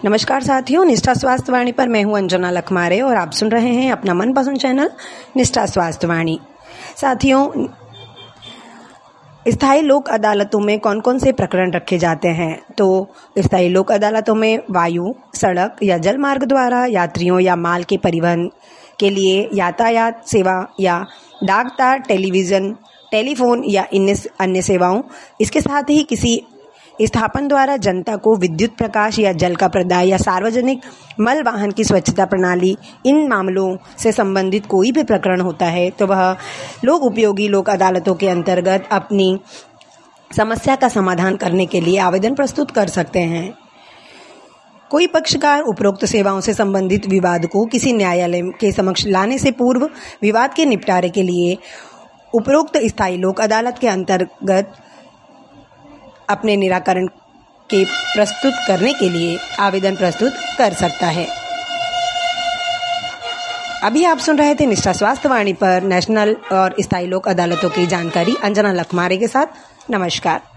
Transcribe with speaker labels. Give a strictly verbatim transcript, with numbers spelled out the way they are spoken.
Speaker 1: नमस्कार साथियों, निष्ठा स्वास्थ्य वाणी पर मैं हूं अंजना लखमारे और आप सुन रहे हैं अपना मनपसंद चैनल निष्ठा स्वास्थ्य वाणी। साथियों, स्थायी लोक अदालतों में कौन कौन से प्रकरण रखे जाते हैं? तो स्थायी लोक अदालतों में वायु, सड़क या जल मार्ग द्वारा यात्रियों या माल के परिवहन के लिए यातायात सेवा या डाक तार, टेलीविज़न, टेलीफोन या अन्य सेवाओं, इसके साथ ही किसी स्थापन द्वारा जनता को विद्युत प्रकाश या जल का प्रदाय या सार्वजनिक मल वाहन की स्वच्छता प्रणाली, इन मामलों से संबंधित कोई भी प्रकरण होता है तो वह लोक उपयोगी लोक अदालतों के अंतर्गत अपनी समस्या का समाधान करने के लिए आवेदन प्रस्तुत कर सकते हैं। कोई पक्षकार उपरोक्त सेवाओं से संबंधित विवाद को किसी न्यायालय के समक्ष लाने से पूर्व विवाद के निपटारे के लिए उपरोक्त स्थायी लोक अदालत के अंतर्गत अपने निराकरण के प्रस्तुत करने के लिए आवेदन प्रस्तुत कर सकता है। अभी आप सुन रहे थे निष्ठा स्वास्थ्य वाणी पर नेशनल और स्थायी लोक अदालतों की जानकारी अंजना लखमारे के साथ। नमस्कार।